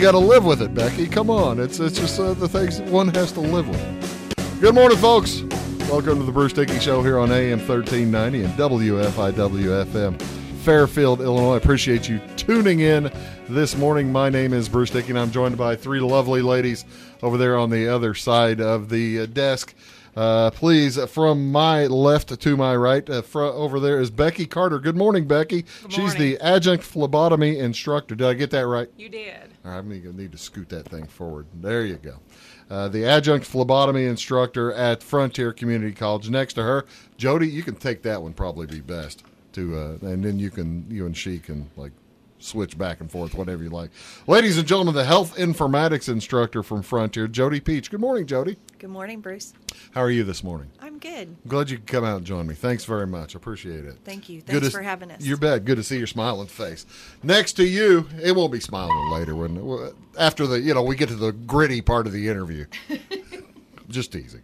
got to live with it, Becky. Come on. It's just the things one has to live with. Good morning, folks. Welcome to the Bruce Dickey Show here on AM 1390 and WFIW FM, Fairfield, Illinois. I appreciate you tuning in this morning. My name is Bruce Dickey, and I'm joined by three lovely ladies over there on the other side of the desk. Please, from my left to my right, over there is Becky Carter. Good morning, Becky. Good morning. She's the adjunct phlebotomy instructor. Did I get that right? You did. All right, I'm going to need to scoot that thing forward. There you go. The adjunct phlebotomy instructor at Frontier Community College. Next to her, Jody, you can take that one, probably be best. And then you and she can switch back and forth, whatever you like. Ladies and gentlemen, the health informatics instructor from Frontier, Jody Peach. Good morning, Jody. Good morning, Bruce. How are you this morning? I'm good. I'm glad you could come out and join me. Thanks very much. I appreciate it. Thank you. Thanks for having us. You bet. Good to see your smiling face. Next to you, it won't be smiling later after we get to the gritty part of the interview. Just teasing.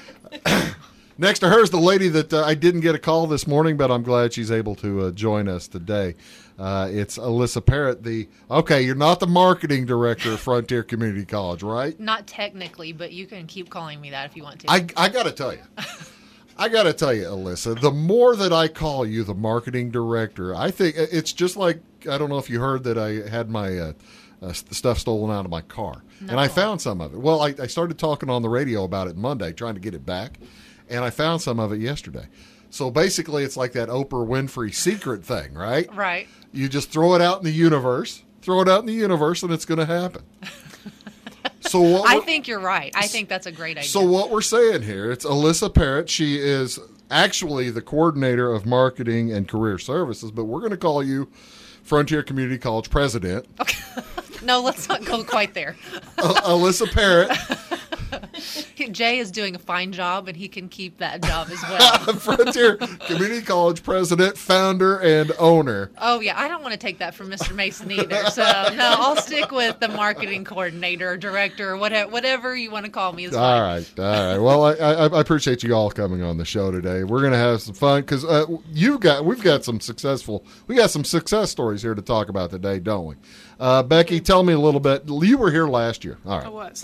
Next to her is the lady that I didn't get a call this morning, but I'm glad she's able to join us today. It's Alyssa Parrott. You're not the marketing director of Frontier Community College, right? Not technically, but you can keep calling me that if you want to. I got to tell you. Alyssa, the more that I call you the marketing director, I think it's just like, I don't know if you heard that I had my stuff stolen out of my car. No. And I found some of it. Well, I started talking on the radio about it Monday, trying to get it back. And I found some of it yesterday. So basically, it's like that Oprah Winfrey secret thing, right? Right. You just throw it out in the universe, and it's going to happen. So I think you're right. I think that's a great idea. So what we're saying here, it's Alyssa Parrott. She is actually the coordinator of marketing and career services, but we're going to call you Frontier Community College president. Okay. No, let's not go quite there. Alyssa Parrott. Jay is doing a fine job, and he can keep that job as well. Frontier Community College president, founder, and owner. Oh, yeah. I don't want to take that from Mr. Mason either. So, no, I'll stick with the marketing coordinator, director, whatever you want to call me is fine. All right. Well, I appreciate you all coming on the show today. We're going to have some fun because we've got some success stories here to talk about today, don't we? Becky, tell me a little bit. You were here last year. All right. I was.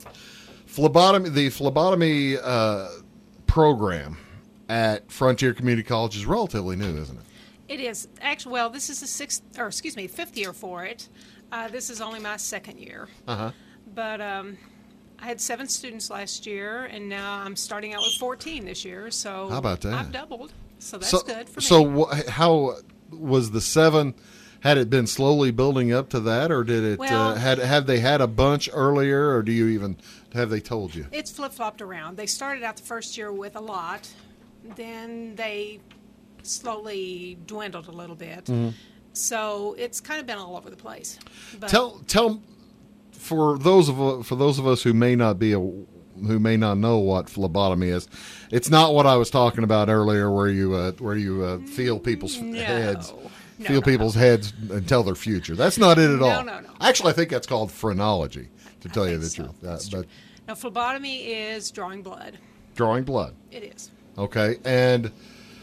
The phlebotomy program at Frontier Community College is relatively new, isn't it? It is. Actually, well, this is the fifth year for it. This is only my second year. Uh-huh. But I had 7 students last year, and now I'm starting out with 14 this year. So how about that? I've doubled, so that's good for me. So how was the 7? Had it been slowly building up to that, or did it? Have they had a bunch earlier, or have they told you? It's flip-flopped around. They started out the first year with a lot, then they slowly dwindled a little bit. Mm-hmm. So it's kind of been all over the place. But tell for those of us who may not know what phlebotomy is. It's not what I was talking about earlier, where you feel people's heads. Feel people's heads and tell their future. That's not it at all. No. Actually, I think that's called phrenology, to tell you the truth. But now, phlebotomy is drawing blood. Drawing blood. It is. Okay, and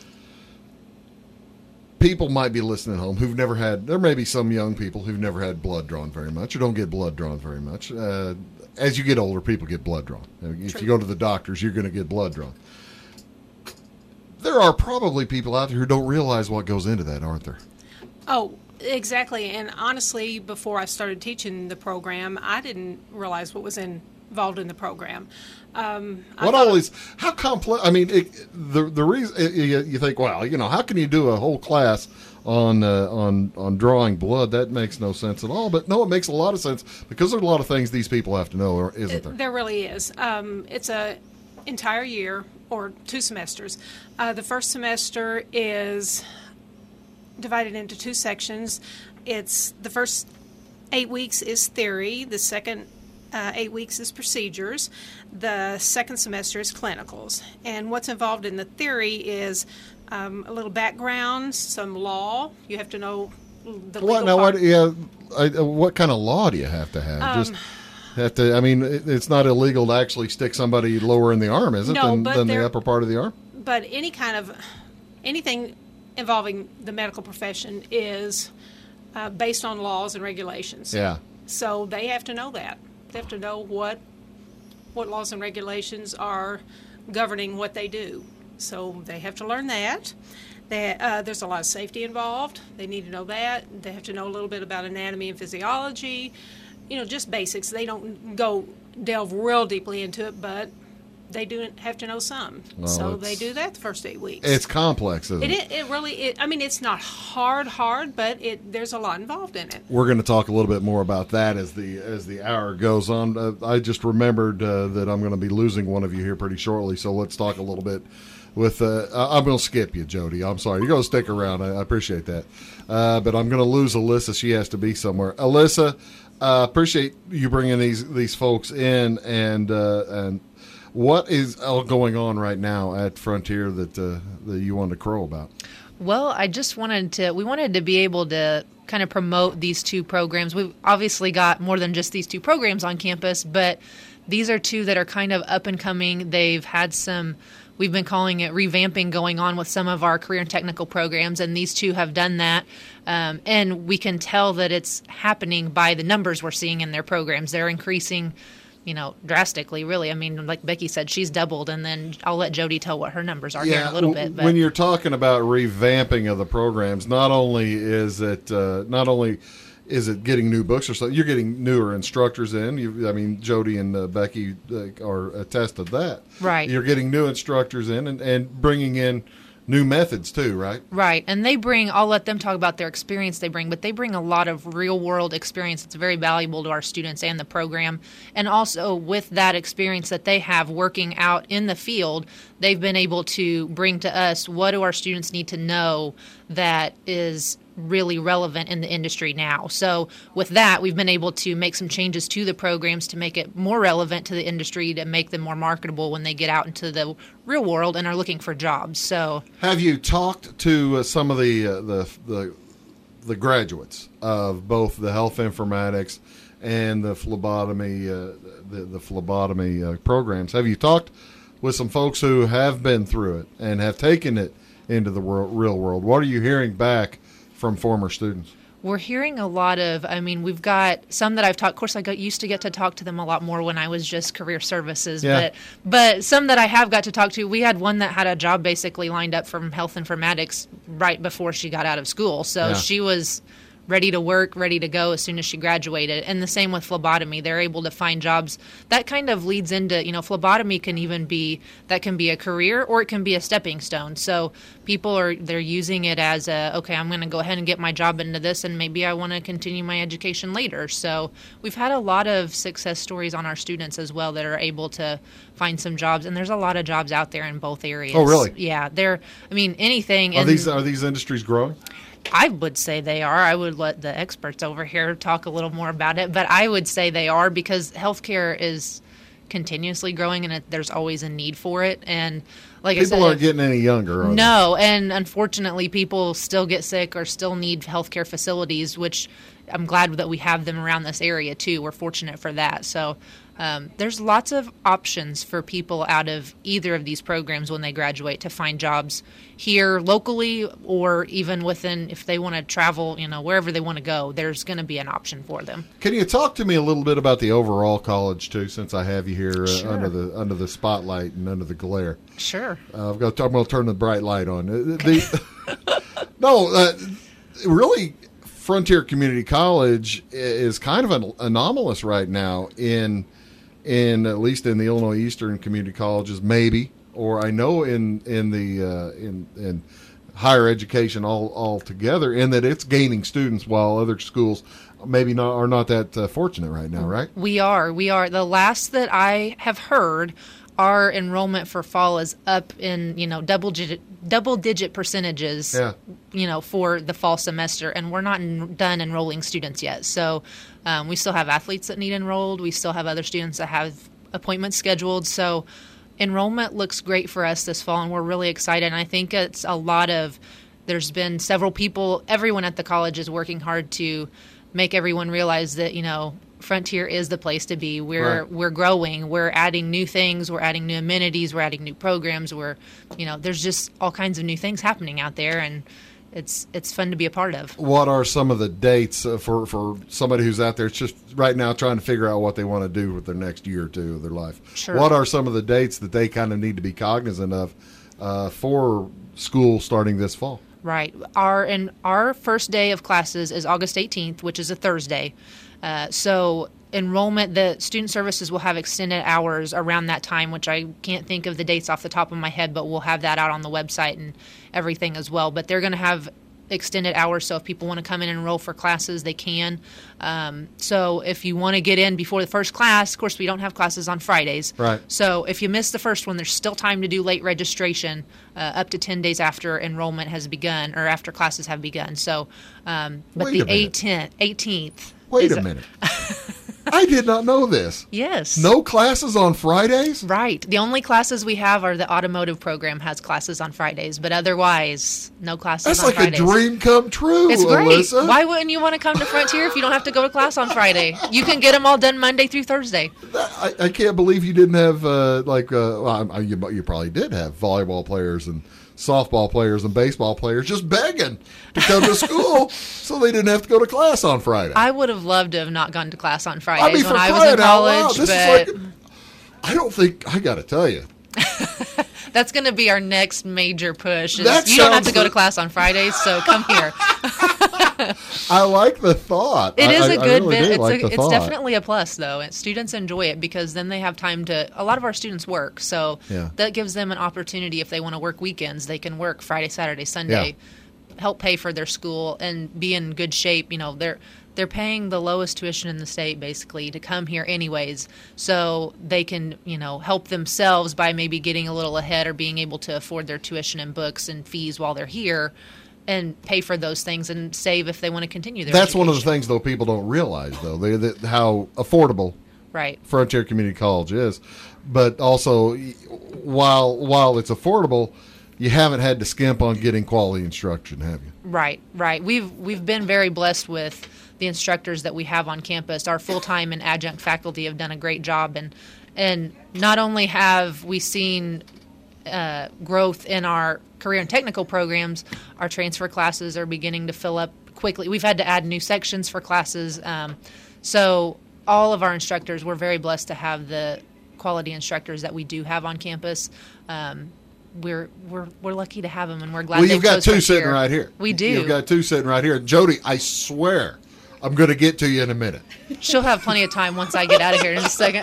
people might be listening at home who've never had. There may be some young people who've never had blood drawn very much, or don't get blood drawn very much. As you get older, people get blood drawn. If you go to the doctors, you're going to get blood drawn. There are probably people out there who don't realize what goes into that, aren't there? Oh, exactly. And honestly, before I started teaching the program, I didn't realize what was involved in the program. How complex? I mean, the reason you think, well, how can you do a whole class on drawing blood? That makes no sense at all. But no, it makes a lot of sense because there's a lot of things these people have to know, isn't there? There really is. It's a entire year or 2 semesters. The first semester is divided into 2 sections. It's the first 8 weeks is theory. The second 8 weeks is procedures. The second semester is clinicals. And what's involved in the theory is a little background, some law. You have to know the legal part. What kind of law do you have to have? It's not illegal to actually stick somebody lower in the arm, is it, than the upper part of the arm? But anything involving the medical profession is based on laws and regulations. Yeah. So they have to know that. They have to know what laws and regulations are governing what they do. So they have to learn that. There's a lot of safety involved. They need to know that. They have to know a little bit about anatomy and physiology, just basics. They don't delve real deeply into it, but they do have to know some. Well, so they do that the first 8 weeks. It's complex, isn't it? It really, it's not hard, but there's a lot involved in it. We're going to talk a little bit more about that as the hour goes on. I just remembered that I'm going to be losing one of you here pretty shortly, so let's talk a little bit with I'm going to skip you, Jody. I'm sorry. You're going to stick around. I appreciate that. But I'm going to lose Alyssa. She has to be somewhere. Alyssa, appreciate you bringing these folks in, and what is going on right now at Frontier that you wanted to crow about? Well, we wanted to be able to kind of promote these two programs. We've obviously got more than just these two programs on campus, but these are two that are kind of up and coming. They've had we've been calling it revamping going on with some of our career and technical programs, and these two have done that. And we can tell that it's happening by the numbers we're seeing in their programs. They're increasing drastically, really. I mean, like Becky said, she's doubled, and then I'll let Jody tell what her numbers are here in a little bit. But when you're talking about revamping of the programs, not only is it getting new books or something, you're getting newer instructors in. Jody and Becky are attest to that. Right. You're getting new instructors in and bringing in new methods too, right? Right. And I'll let them talk about their experience but they bring a lot of real world experience that's very valuable to our students and the program. And also with that experience that they have working out in the field, they've been able to bring to us, what do our students need to know that is really relevant in the industry now. So with that, we've been able to make some changes to the programs to make it more relevant to the industry, to make them more marketable when they get out into the real world and are looking for jobs. So have you talked to some of the graduates of both the health informatics and the phlebotomy programs? Have you talked with some folks who have been through it and have taken it into the real world? What are you hearing back from former students? We're hearing a lot of, we've got some that I've talked, of course I used to get to talk to them a lot more when I was just career services, but some that I have got to talk to, we had one that had a job basically lined up from health informatics right before she got out of school. So she was ready to work, ready to go as soon as she graduated. And the same with phlebotomy. They're able to find jobs. That kind of leads into, phlebotomy can be a career or it can be a stepping stone. So they're using it as I'm going to go ahead and get my job into this and maybe I want to continue my education later. So we've had a lot of success stories on our students as well that are able to find some jobs. And there's a lot of jobs out there in both areas. Oh, really? Yeah. Anything. Are these industries growing? I would say they are. I would let the experts over here talk a little more about it, but I would say they are because healthcare is continuously growing and there's always a need for it. And like people aren't getting any younger. No, and unfortunately people still get sick or still need healthcare facilities, which I'm glad that we have them around this area too. We're fortunate for that. So there's lots of options for people out of either of these programs when they graduate to find jobs here locally or even within, if they want to travel, wherever they want to go, there's going to be an option for them. Can you talk to me a little bit about the overall college too, since I have you here Sure. under the spotlight and under the glare? Sure. I'm going to turn the bright light on. Really, Frontier Community College is kind of an anomalous right now in at least in the Illinois Eastern community colleges, maybe, or I know in higher education altogether, in that it's gaining students while other schools maybe are not that fortunate right now, right? We are. The last that I have heard, our enrollment for fall is up in double digit percentages. Yeah. For the fall semester, and we're not done enrolling students yet. So we still have athletes that need enrolled. We still have other students that have appointments scheduled. So enrollment looks great for us this fall, and we're really excited. And I think it's there's been several people, everyone at the college is working hard to make everyone realize that, Frontier is the place to be. We're growing. We're adding new things. We're adding new amenities. We're adding new programs. There's just all kinds of new things happening out there, and it's fun to be a part of. What are some of the dates for somebody who's out there? It's just right now trying to figure out what they want to do with their next year or two of their life. Sure. What are some of the dates that they kind of need to be cognizant of for school starting this fall? Right. Our first day of classes is August 18th, which is a Thursday. So enrollment, the student services will have extended hours around that time, which I can't think of the dates off the top of my head, but we'll have that out on the website and everything as well. But they're going to have extended hours, so if people want to come in and enroll for classes, they can. So if you want to get in before the first class, of course, we don't have classes on Fridays. Right. So if you miss the first one, there's still time to do late registration up to 10 days after enrollment has begun or after classes have begun. So, but the 18th. Wait a minute. I did not know this. Yes. No classes on Fridays? Right. The only classes we have are the automotive program has classes on Fridays, but otherwise, no classes on Fridays. That's like a dream come true, It's great. Alyssa. Why wouldn't you want to come to Frontier if you don't have to go to class on Friday? You can get them all done Monday through Thursday. I can't believe you didn't have, you probably did have volleyball players and softball players and baseball players just begging to come to school so they didn't have to go to class on Friday. I would have loved to have not gone to class on Fridays when I was in college. college. I don't think, I got to tell you. That's going to be our next major push. You don't have to go to class on Fridays, so come here. I like the thought. It is a good really bit. It's definitely a plus, though. Students enjoy it because then they have time to. A lot of our students work, so that gives them an opportunity. If they want to work weekends, they can work Friday, Saturday, Sunday, help pay for their school, and be in good shape. They're paying the lowest tuition in the state, basically, to come here anyways, so they can, help themselves by maybe getting a little ahead or being able to afford their tuition and books and fees while they're here and pay for those things and save if they want to continue their education. One of the things, though, people don't realize, though, how affordable Frontier Community College is. But also, while it's affordable, you haven't had to skimp on getting quality instruction, have you? Right. We've been very blessed with the instructors that we have on campus. Our full-time and adjunct faculty have done a great job, and not only have we seen growth in our career and technical programs, our transfer classes are beginning to fill up quickly. We've had to add new sections for classes. So all of our instructors, we're very blessed to have the quality instructors that we do have on campus. We're lucky to have them, and we're glad. Well, you've got two sitting right here. We do. You've got two sitting right here. Jody, I swear, I'm going to get to you in a minute. She'll have plenty of time once I get out of here in a second.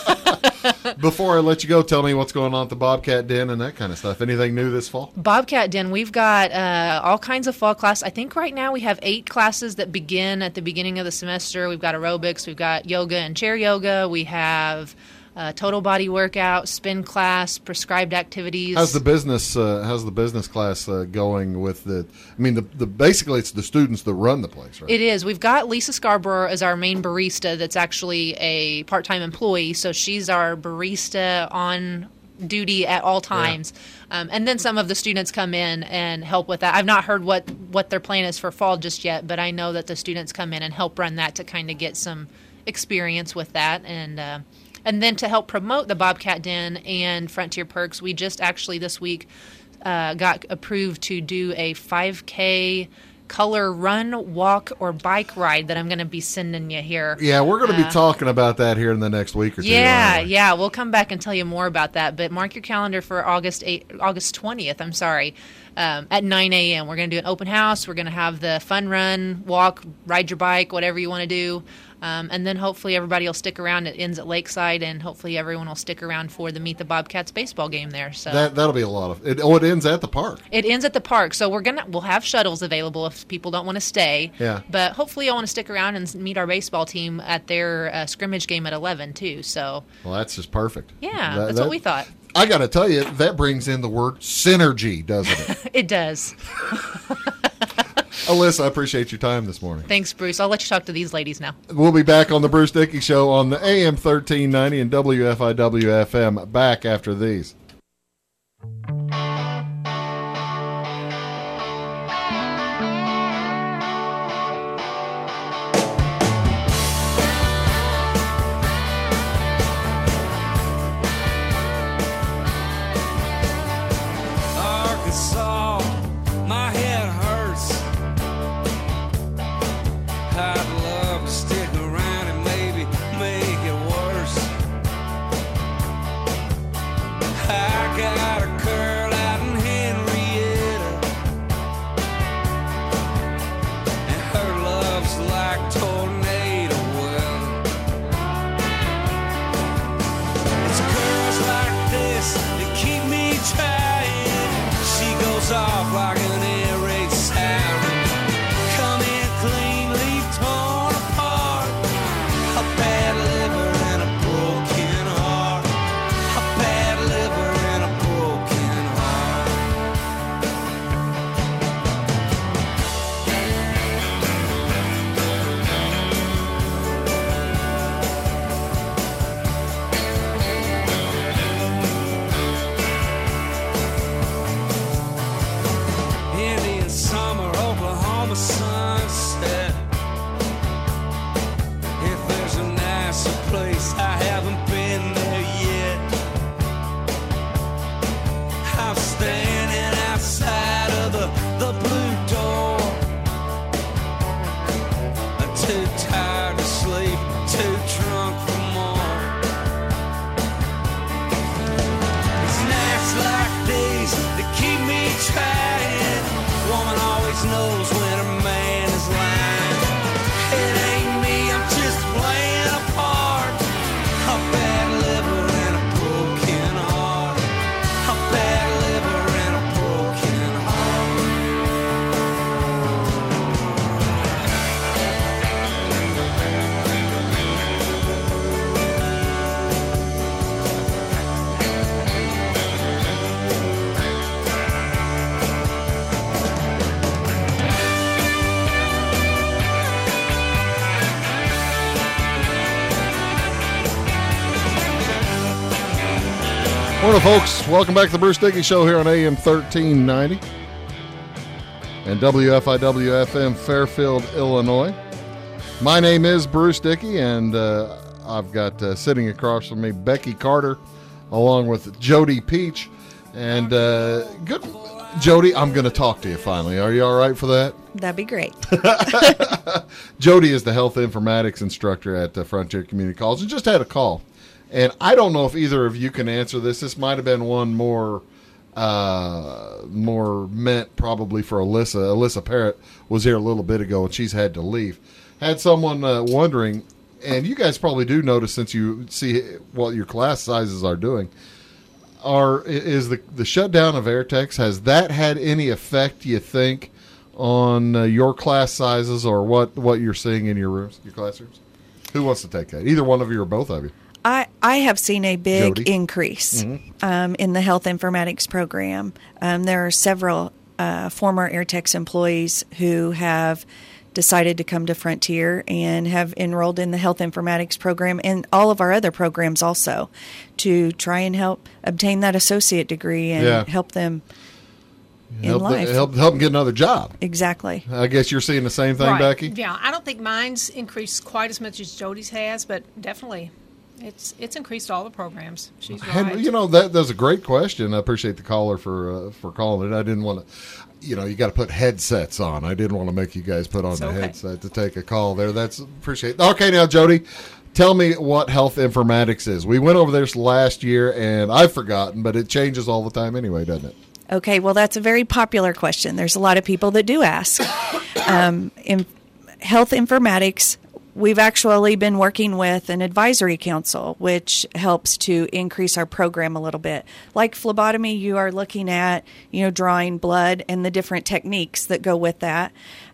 Before I let you go, tell me what's going on at the Bobcat Den and that kind of stuff. Anything new this fall? Bobcat Den, we've got all kinds of fall classes. I think right now we have 8 classes that begin at the beginning of the semester. We've got aerobics, we've got yoga and chair yoga, we have total body workout, spin class, prescribed activities. How's the business class going with the? I mean, basically it's the students that run the place, right? It is. We've got Lisa Scarborough as our main barista. That's actually a part-time employee, so she's our barista on duty at all times. Yeah. And then some of the students come in and help with that. I've not heard what their plan is for fall just yet, but I know that the students come in and help run that to kind of get some experience with that. And then to help promote the Bobcat Den and Frontier Perks, we just actually this week got approved to do a 5K color run, walk, or bike ride that I'm going to be sending you here. Yeah, we're going to be talking about that here in the next week or two. Yeah, we'll come back and tell you more about that. But mark your calendar for August 20th, at 9 a.m. We're going to do an open house. We're going to have the fun run, walk, ride your bike, whatever you want to do. And then hopefully everybody will stick around. It ends at Lakeside, and hopefully everyone will stick around for the Meet the Bobcats baseball game there. So that'll be a lot of it. It ends at the park. It ends at the park, so we'll have shuttles available if people don't want to stay. Yeah. But hopefully you'll want to stick around and meet our baseball team at their scrimmage game at 11 too. So. Well, that's just perfect. Yeah, that's what we thought. I got to tell you, that brings in the word synergy, doesn't it? It does. Alyssa, I appreciate your time this morning. Thanks, Bruce. I'll let you talk to these ladies now. We'll be back on the Bruce Dickey Show on the AM 1390 and WFIW-FM back after these. Arkansas, my head hurts. days that keep me trying. Woman always knows when a man is lying. It ain't me, I'm just playing a part. A bad liver and a broken heart. A bad liver and a broken heart. Morning, folks. Welcome back to the Bruce Dickey Show here on AM 1390 and WFIW-FM Fairfield, Illinois. My name is Bruce Dickey, and I've got sitting across from me Becky Carter along with Jody Peach. And good, Jody, I'm going to talk to you finally. Are you all right for that? That'd be great. Jody is the health informatics instructor at Frontier Community College and just had a call. And I don't know if either of you can answer this. This might have been one more meant probably for Alyssa. Alyssa Parrott was here a little bit ago, and she's had to leave. Had someone wondering, and you guys probably do notice since you see what your class sizes are doing, is the shutdown of Airtex, has that had any effect, you think, on your class sizes or what you're seeing in your rooms, your classrooms? Who wants to take that? Either one of you or both of you. I have seen a big Jody? increase in the health informatics program. There are several former Airtex employees who have decided to come to Frontier and have enrolled in the health informatics program and all of our other programs also to try and help obtain that associate degree and help them in life. Help them get another job. Exactly. I guess you're seeing the same thing, Right. Becky? Yeah, I don't think mine's increased quite as much as Jody's has, but definitely it's increased all the programs. She's right. You know, that's a great question. I appreciate the caller for calling it. I didn't want to, you got to put headsets on. I didn't want to make you guys put on the headset to take a call there. That's appreciate. Okay, now Jody, tell me what health informatics is. We went over this last year, and I've forgotten, but it changes all the time anyway, doesn't it? Okay, well, that's a very popular question. There's a lot of people that do ask. In health informatics, we've actually been working with an advisory council, which helps to increase our program a little bit. Like phlebotomy, you are looking at, drawing blood and the different techniques that go with that.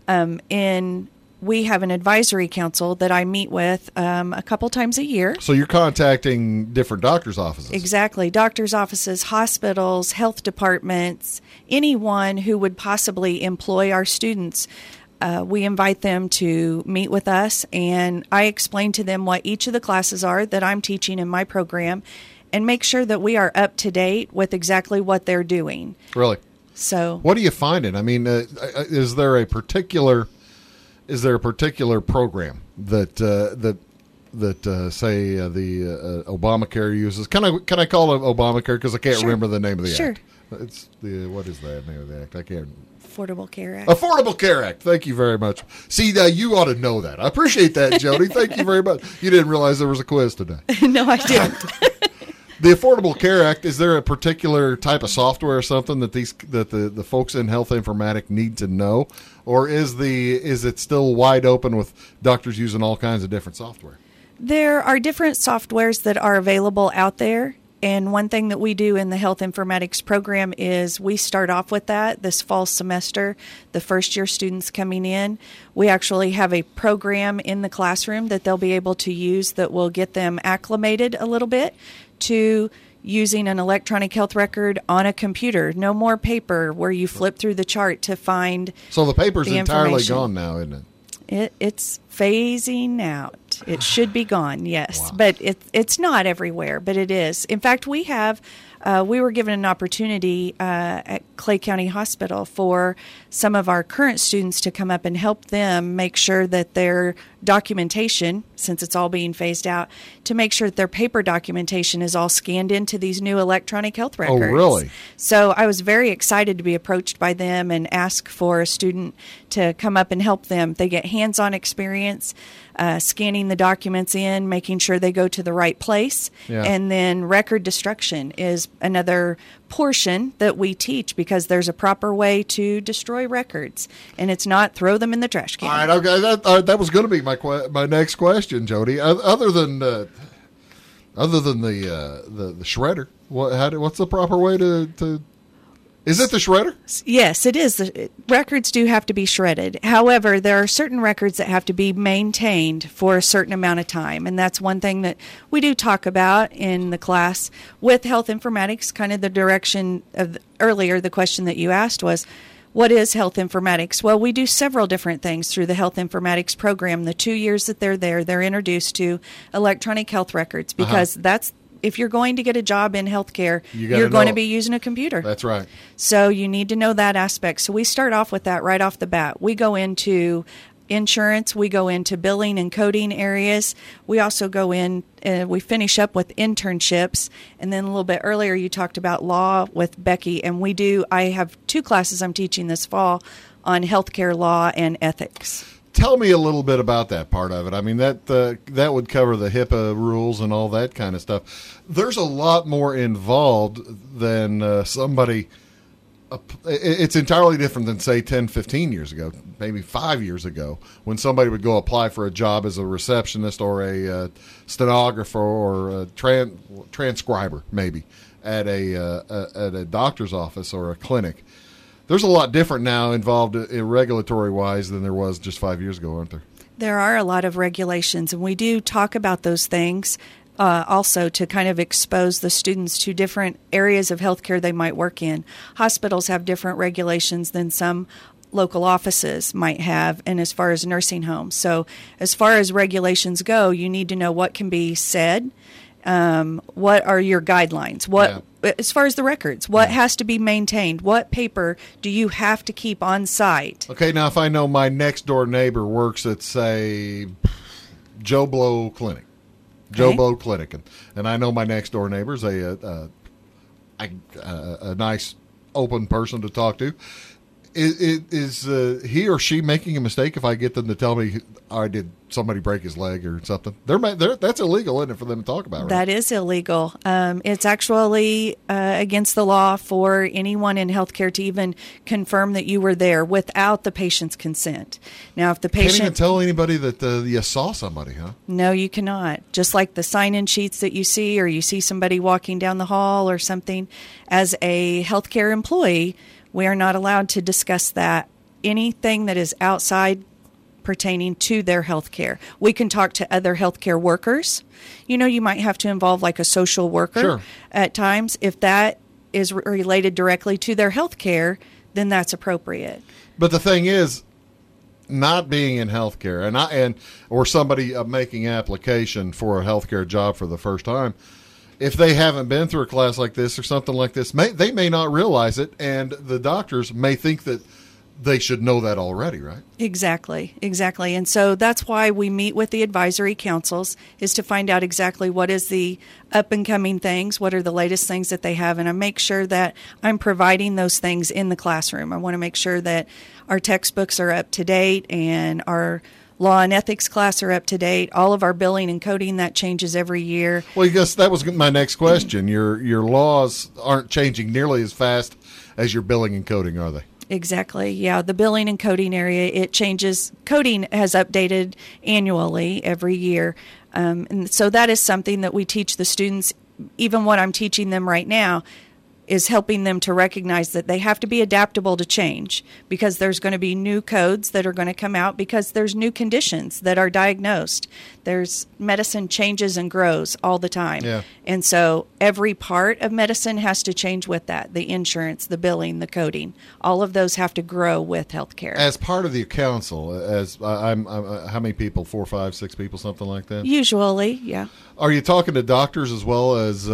We have an advisory council that I meet with a couple times a year. So you're contacting different doctors' offices. Exactly. Doctors' offices, hospitals, health departments, anyone who would possibly employ our students. We invite them to meet with us, and I explain to them what each of the classes are that I'm teaching in my program and make sure that we are up to date with exactly what they're doing. Really? So, what are you finding? I mean, is there a particular program that say the Obamacare uses? Can I call it Obamacare because I can't remember the name of the act? It's what is the name of the act? I can't. Affordable Care Act. Affordable Care Act. Thank you very much. See, you ought to know that. I appreciate that, Jody. Thank you very much. You didn't realize there was a quiz today. No, I didn't. The Affordable Care Act, is there a particular type of software or something that the folks in health informatics need to know? Or is it still wide open with doctors using all kinds of different software? There are different softwares that are available out there. And one thing that we do in the health informatics program is we start off with that this fall semester, the first year students coming in. We actually have a program in the classroom that they'll be able to use that will get them acclimated a little bit to using an electronic health record on a computer. No more paper where you flip through the chart to find So the paper's entirely gone now, isn't it? It's phasing out. It should be gone, yes. Wow. But it's not everywhere, but it is. In fact, we were given an opportunity at Clay County Hospital for some of our current students to come up and help them make sure that their documentation, since it's all being phased out, to make sure that their paper documentation is all scanned into these new electronic health records. Oh, really? So I was very excited to be approached by them and ask for a student to come up and help them. They get hands-on experience scanning the documents in, making sure they go to the right place, and then record destruction is another portion that we teach because there's a proper way to destroy records, and it's not throw them in the trash can. All right, okay. That was going to be my next question, Jody. Other than the shredder, what's the proper way to? Is it the shredder? Yes, it is. The records do have to be shredded. However, there are certain records that have to be maintained for a certain amount of time, and that's one thing that we do talk about in the class with health informatics. Kind of the direction of earlier, the question that you asked was, what is health informatics? Well, we do several different things through the health informatics program. The 2 years that they're there, they're introduced to electronic health records because that's, if you're going to get a job in healthcare, you're going to be using a computer. That's right. So you need to know that aspect. So we start off with that right off the bat. We go into insurance. We go into billing and coding areas. We also go in, we finish up with internships. And then a little bit earlier, you talked about law with Becky. And I have 2 classes I'm teaching this fall on healthcare law and ethics. Tell me a little bit about that part of it. I mean, that would cover the HIPAA rules and all that kind of stuff. There's a lot more involved than somebody. It's entirely different than, say, 10, 15 years ago, maybe 5 years ago, when somebody would go apply for a job as a receptionist or a stenographer or a transcriber, maybe, at a doctor's office or a clinic. There's a lot different now involved regulatory-wise than there was just 5 years ago, aren't there? There are a lot of regulations, and we do talk about those things also to kind of expose the students to different areas of healthcare they might work in. Hospitals have different regulations than some local offices might have, and as far as nursing homes. So as far as regulations go, you need to know what can be said. What are your guidelines? As far as the records, what has to be maintained? What paper do you have to keep on site? Okay, now if I know my next door neighbor works at, say, Joe Blow Clinic, and I know my next door neighbor's a nice open person to talk to. Is he or she making a mistake if I get them to tell me, did somebody break his leg or something? That's illegal, isn't it, for them to talk about? Right? That is illegal. It's actually against the law for anyone in healthcare to even confirm that you were there without the patient's consent. Now, if the patient... Can't even tell anybody that you saw somebody, huh? No, you cannot. Just like the sign-in sheets that you see, or you see somebody walking down the hall or something, as a healthcare employee, we are not allowed to discuss that. Anything that is outside pertaining to their health care. We can talk to other healthcare workers. You might have to involve like a social worker at times. If that is related directly to their health care, then that's appropriate. But the thing is, not being in healthcare or somebody making application for a healthcare job for the first time, if they haven't been through a class like this or something like this, they may not realize it, and the doctors may think that they should know that already, right? Exactly. And so that's why we meet with the advisory councils, is to find out exactly what is the up-and-coming things, what are the latest things that they have, and I make sure that I'm providing those things in the classroom. I want to make sure that our textbooks are up to date and our law and ethics class are up to date. All of our billing and coding, that changes every year. Well, I guess that was my next question. Your laws aren't changing nearly as fast as your billing and coding, are they? Exactly. Yeah, the billing and coding area, it changes. Coding has updated annually every year. And so that is something that we teach the students. Even what I'm teaching them right now is helping them to recognize that they have to be adaptable to change, because there's going to be new codes that are going to come out because there's new conditions that are diagnosed. There's medicine changes and grows all the time. Yeah. And so every part of medicine has to change with that. The insurance, the billing, the coding, all of those have to grow with healthcare. As part of the council, I'm how many people? 4, 5, 6 people, something like that? Usually, yeah. Are you talking to doctors as well as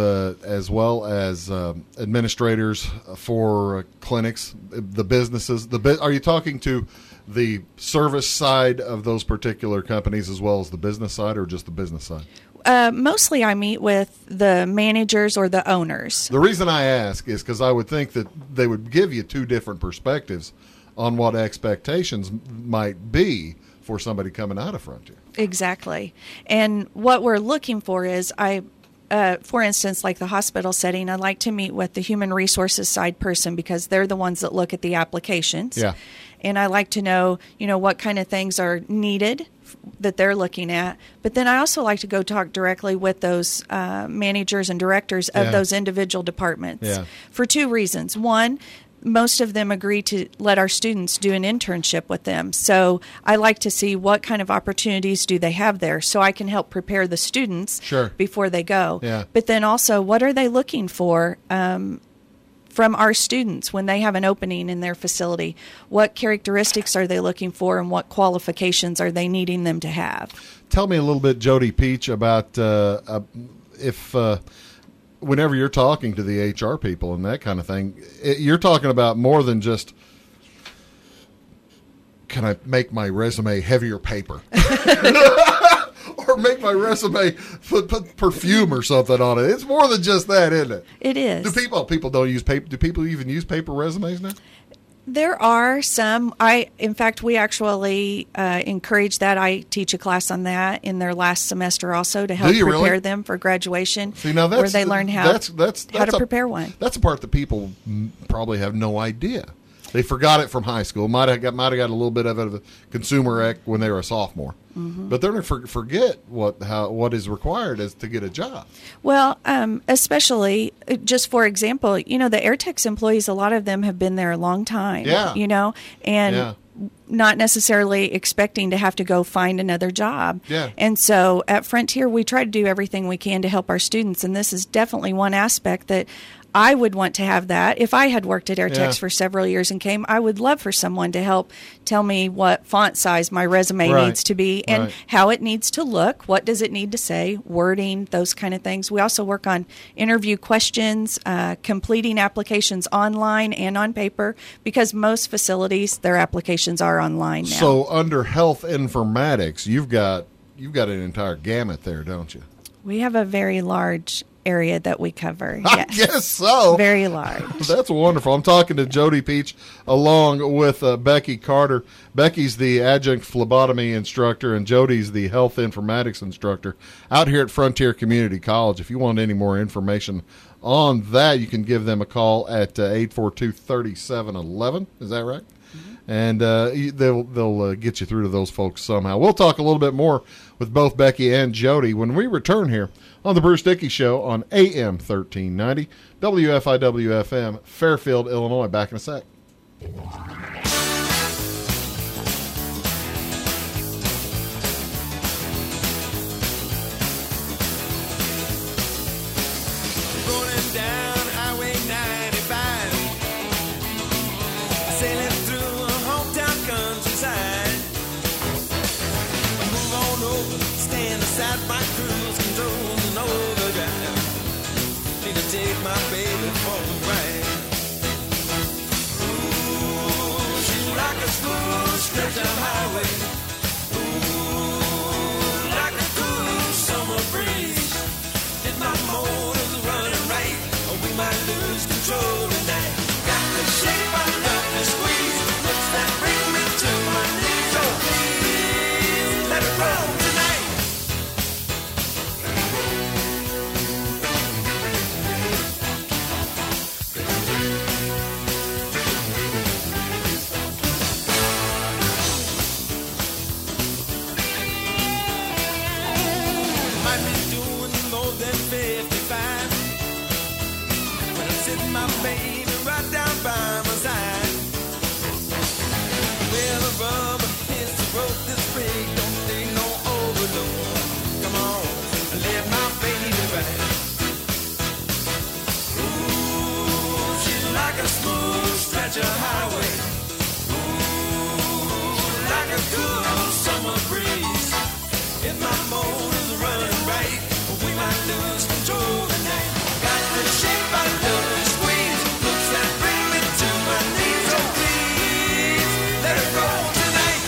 administrators for clinics, the businesses? Are you talking to the service side of those particular companies as well as the business side, or just the business side? Mostly I meet with the managers or the owners. The reason I ask is because I would think that they would give you 2 different perspectives on what expectations might be for somebody coming out of Frontier. Exactly. And what we're looking for is, I for instance, like the hospital setting, I like to meet with the human resources side person because they're the ones that look at the applications. Yeah. And I like to know, what kind of things are needed that they're looking at. But then I also like to go talk directly with those managers and directors of those individual departments for two reasons. One, most of them agree to let our students do an internship with them. So I like to see what kind of opportunities do they have there so I can help prepare the students before they go. Yeah. But then also, what are they looking for from our students when they have an opening in their facility? What characteristics are they looking for and what qualifications are they needing them to have? Tell me a little bit, Jody Peach, about if whenever you're talking to the HR people and that kind of thing, you're talking about more than just, can I make my resume heavier paper? Or make my resume put perfume or something on it. It's more than just that, isn't it? It is. Do people don't use paper? Do people even use paper resumes now? There are some. In fact, we actually encourage that. I teach a class on that in their last semester also to help prepare them for graduation. See, now that's, where they learn how to prepare one. That's a part that people probably have no idea. They forgot it from high school. Might have got a little bit of a consumer ec when they were a sophomore, but they're going to forget what is required as to get a job. Well, especially just for example, the Airtex employees, a lot of them have been there a long time. Yeah. And not necessarily expecting to have to go find another job. Yeah. And so at Frontier, we try to do everything we can to help our students, and this is definitely one aspect that I would want to have that. If I had worked at Airtex for several years and came, I would love for someone to help tell me what font size my resume needs to be and how it needs to look. What does it need to say? Wording, those kind of things. We also work on interview questions, completing applications online and on paper, because most facilities, their applications are online now. So under health informatics, you've got an entire gamut there, don't you? We have a very large area that we cover. I guess so. Very large. That's wonderful. I'm talking to Jody Peach along with Becky Carter. Becky's the adjunct phlebotomy instructor and Jody's the health informatics instructor out here at Frontier Community College. If you want any more information on that, you can give them a call at 842-3711. Is that right? And they'll get you through to those folks somehow. We'll talk a little bit more with both Becky and Jody when we return here on the Bruce Dickey Show on AM 1390 WFIW-FM, Fairfield, Illinois. Back in a sec. Rolling down Highway 95, sailing through a hometown countryside. Move on over, stand aside my cruise control and overdrive. Need to take my baby for a ride. Ooh, she's like a smooth stretch of highway. Ooh, like a cool summer breeze. If my motor's running right, or we might lose control tonight. Got the shape I love to squeeze. Looks that bring me to my knees. Oh please, let it roll tonight. Might be doing more than 55 when I'm sitting my baby right down by my side. Well, the rubber hits the road, this brake don't take no overload. Come on, let my baby ride. Ooh, she's like a smooth stretch of highway. Ooh, like a cool summer breeze. If my motor's running right, we might lose control tonight. Got the shape I love to squeeze. Looks that bring me to my knees. Oh please, let it roll tonight.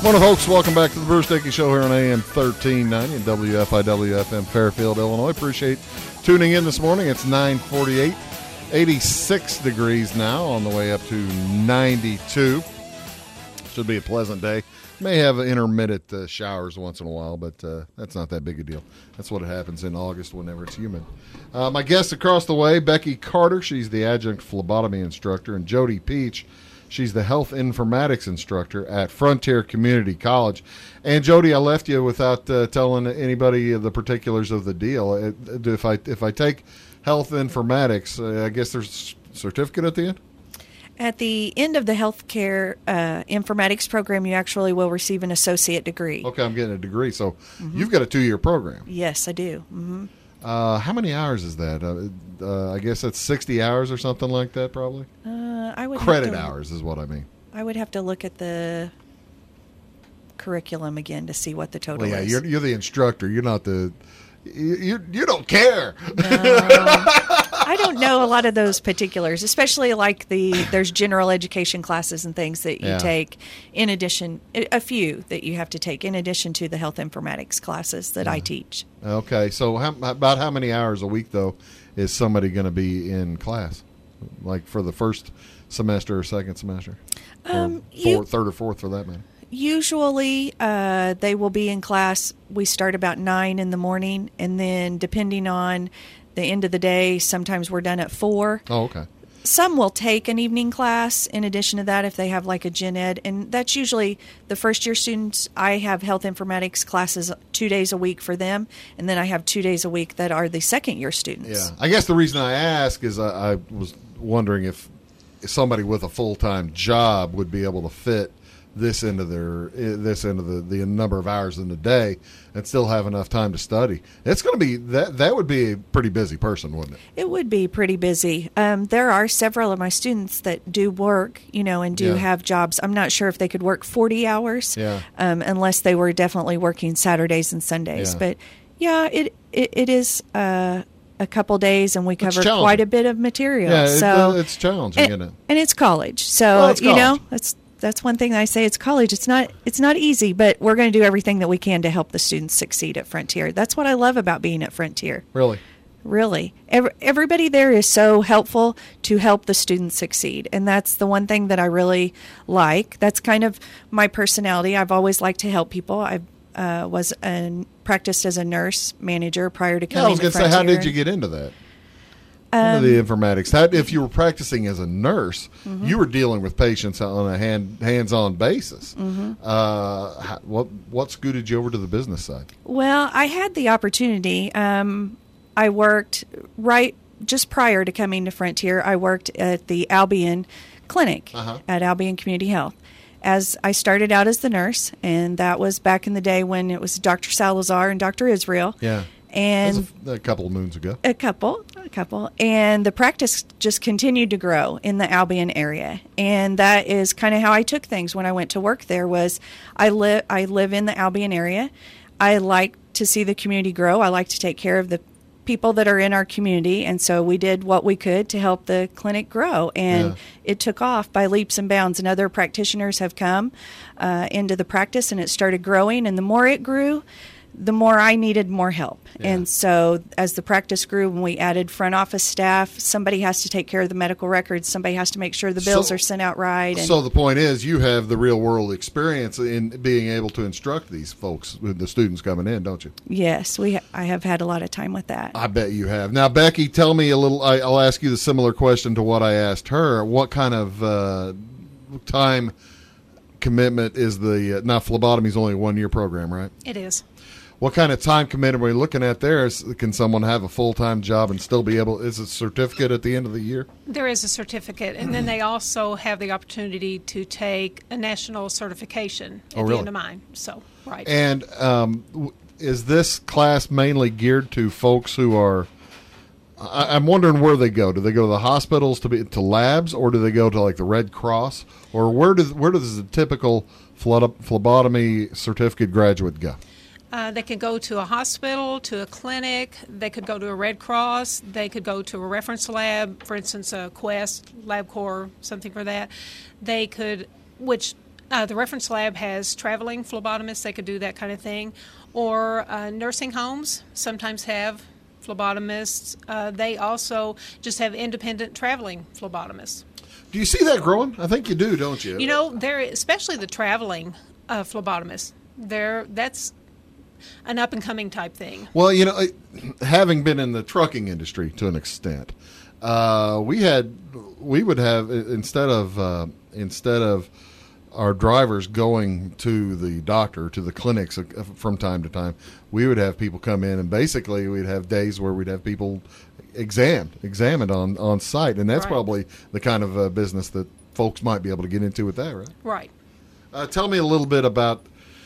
Morning, folks. Welcome back to the Bruce Dickey Show here on AM 1390 and WFIW FM Fairfield, Illinois. Appreciate tuning in this morning. It's 9:48, 86 degrees now, on the way up to 92. Should be a pleasant day. May have intermittent showers once in a while, but that's not that big a deal. That's what happens in August whenever it's humid. My guest across the way, Becky Carter. She's the adjunct phlebotomy instructor, and Jody Peach. She's the health informatics instructor at Frontier Community College. And Jody, I left you without telling anybody the particulars of the deal. If I take health informatics, I guess there's a certificate at the end? At the end of the healthcare informatics program, you actually will receive an associate degree. Okay, I'm getting a degree. So you've got a 2-year program. Yes, I do. Mm-hmm. How many hours is that? I guess that's 60 hours or something like that, probably? I would Credit hours is what I mean. I would have to look at the curriculum again to see what the total Well, yeah, is. you're the instructor. You're not the... You don't care. I don't know a lot of those particulars, especially like there's general education classes and things that you take in addition, a few that you have to take in addition to the health informatics classes that I teach. Okay, so about how many hours a week, though, is somebody going to be in class? Like for the first semester or second semester? Or third or fourth for that matter? Usually they will be in class. We start about 9 in the morning, and then depending on the end of the day, sometimes we're done at 4. Oh, okay. Some will take an evening class in addition to that if they have like a gen ed, and that's usually the first year students. I have health informatics classes 2 days a week for them, and then I have 2 days a week that are the second year students. Yeah, I guess the reason I ask is I was wondering if somebody with a full-time job would be able to fit this into the number of hours in the day and still have enough time to study. It's going to be that would be a pretty busy person, wouldn't it? It would be pretty busy. There are several of my students that do work, and do have jobs. I'm not sure if they could work 40 hours, unless they were definitely working Saturdays and Sundays. Yeah. But yeah, it is a couple days, and we cover quite a bit of material. Yeah, so it's challenging, isn't it? And it's college, so it's college. That's one thing I say. It's college. It's not easy, but we're going to do everything that we can to help the students succeed at Frontier. That's what I love about being at Frontier. Really. Everybody there is so helpful to help the students succeed, and that's the one thing that I really like. That's kind of my personality. I've always liked to help people. I practiced as a nurse manager prior to coming to Frontier. I was going to say, how did you get into that? Into the informatics. If you were practicing as a nurse, you were dealing with patients on a hands-on basis. What scooted you over to the business side? Well, I had the opportunity. I worked just prior to coming to Frontier. I worked at the Albion Clinic at Albion Community Health. As I started out as the nurse, and that was back in the day when it was Dr. Salazar and Dr. Israel. Yeah. And a couple of moons ago. A couple. And the practice just continued to grow in the Albion area. And that is kind of how I took things when I went to work there. Was I live in the Albion area. I like to see the community grow. I like to take care of the people that are in our community. And so we did what we could to help the clinic grow. And it took off by leaps and bounds. And other practitioners have come into the practice, and it started growing. And the more it grew, the more I needed more help. Yeah. And so as the practice grew, when we added front office staff, somebody has to take care of the medical records. Somebody has to make sure the bills are sent out right. So the point is, you have the real world experience in being able to instruct these folks, the students coming in, don't you? Yes, I have had a lot of time with that. I bet you have. Now, Becky, tell me a little, I'll ask you the similar question to what I asked her. What kind of time commitment is now phlebotomy is only a 1-year program, right? It is. What kind of time commitment are we looking at there? Can someone have a full-time job and still be able, is it a certificate at the end of the year? There is a certificate, and then they also have the opportunity to take a national certification at the end of mine. So, right. And is this class mainly geared to folks who are, I'm wondering where they go. Do they go to the hospitals to labs, or do they go to like the Red Cross? Or where does the typical phlebotomy certificate graduate go? They could go to a hospital, to a clinic. They could go to a Red Cross. They could go to a reference lab, for instance, a Quest, LabCorp, something for that. They could, which The reference lab has traveling phlebotomists. They could do that kind of thing. Or nursing homes sometimes have phlebotomists. They also just have independent traveling phlebotomists. Do you see that growing? I think you do, don't you? You know, especially the traveling phlebotomists. That's an up-and-coming type thing. Well, you know, having been in the trucking industry to an extent, we would have instead of our drivers going to the doctor, to the clinics from time to time, we would have people come in, and basically we'd have days where we'd have people examined on site, and that's Right. probably the kind of business that folks might be able to get into with that, right? Right. Tell me a little bit about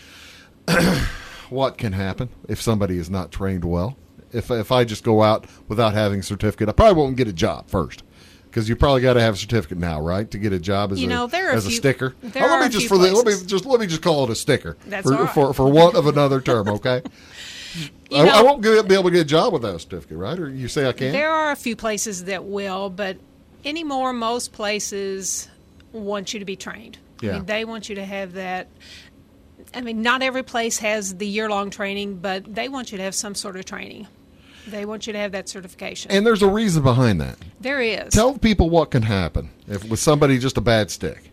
what can happen if somebody is not trained well. If I just go out without having a certificate, I probably won't get a job first. Because you probably got to have a certificate now, right, to get a job as a sticker. Let me just call it a sticker. That's all right. for want of another term, okay? I won't be able to get a job without a certificate, right? Or you say I can? There are a few places that will, but anymore, most places want you to be trained. Yeah. I mean, they want you to have that. I mean, not every place has the year-long training, but they want you to have some sort of training. They want you to have that certification. And there's a reason behind that. There is. Tell people what can happen with somebody just a bad stick.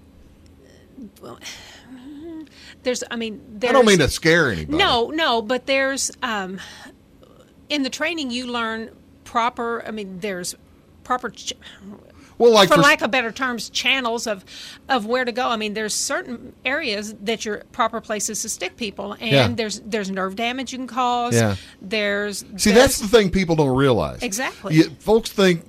I don't mean to scare anybody. No, but there's in the training you learn proper. I mean, there's proper. Well, like for lack of better terms, channels of where to go. I mean, there's certain areas that you're proper places to stick people, and there's nerve damage you can cause. Yeah. That's the thing people don't realize. Exactly. Folks think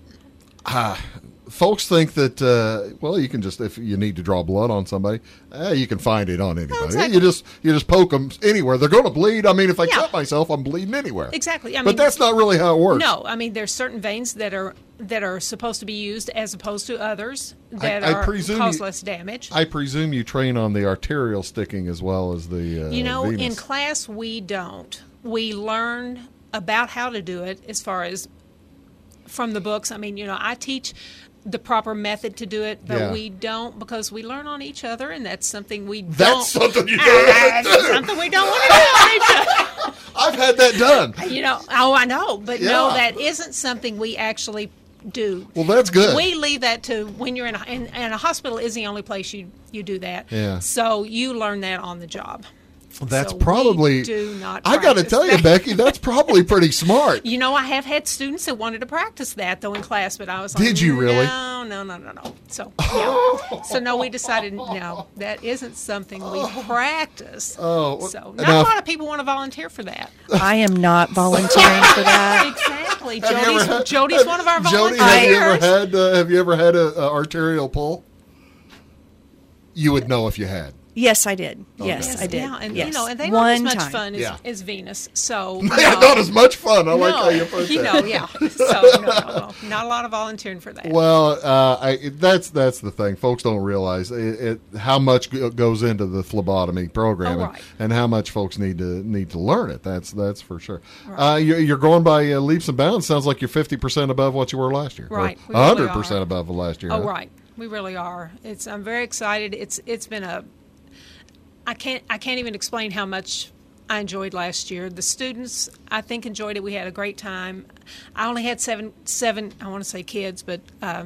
that you can just, if you need to draw blood on somebody, you can find it on anybody. Exactly. You just poke them anywhere. They're going to bleed. I mean, if I cut myself, I'm bleeding anywhere. Exactly. But that's not really how it works. No, I mean, there's certain veins that are supposed to be used as opposed to others that cause less damage. I presume you train on the arterial sticking as well as the venous. In class we don't. We learn about how to do it as far as from the books. I mean, I teach the proper method to do it, but we don't, because we learn on each other, and that's something we don't. That's something you don't want to do. Something we don't want to do on each other. I've had that done. I know, but no, that isn't something we actually do. Well, that's good. We leave that to when you're in a hospital is the only place you do that. Yeah. So you learn that on the job. That's so probably. We do not I got to tell you, Becky, that's probably pretty smart. I have had students that wanted to practice that though in class, but I was like, did you really? No. So no, we decided no, that isn't something we practice. So not a lot of people want to volunteer for that. I am not volunteering for that. Exactly. Jody's one of our volunteers. Jody, have you ever had an arterial pull? You would know if you had. Yes, I did. Okay. Yes, I did. Yeah, and yes. and they weren't as much fun as Venus. So not as much fun. I like how you put that. So not a lot of volunteering for that. Well, that's the thing. Folks don't realize how much goes into the phlebotomy program, and how much folks need to learn it. That's for sure. Right. You're going by leaps and bounds. Sounds like you're 50% above what you were last year. Right, 100% above last year. Oh, right. We really are. I'm very excited. It's been I can't even explain how much I enjoyed last year. The students, I think, enjoyed it. We had a great time. I only had seven. I want to say kids, but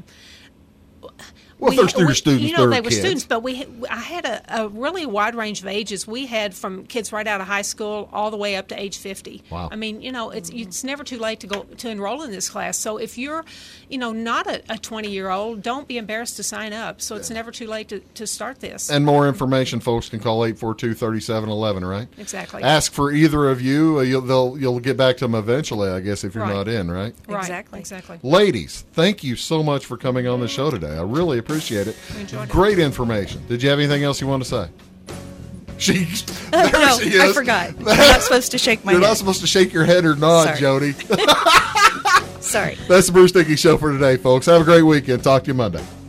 they're students. They were students, but I had a really wide range of ages. We had from kids right out of high school all the way up to age 50. Wow. I mean, it's never too late to enroll in this class. So if you're, not a 20-year-old, don't be embarrassed to sign up. So it's never too late to start this. And more information, folks can call 842-3711, right? Exactly. Ask for either of you. You'll get back to them eventually, I guess, if you're not in, right? Exactly. Ladies, thank you so much for coming on the show today. I really appreciate it. Great information. Did you have anything else you want to say? She is. I forgot. You're not supposed to shake my head. You're not supposed to shake your head or nod, Sorry. Jody. Sorry. That's the Bruce Dickey Show for today, folks. Have a great weekend. Talk to you Monday.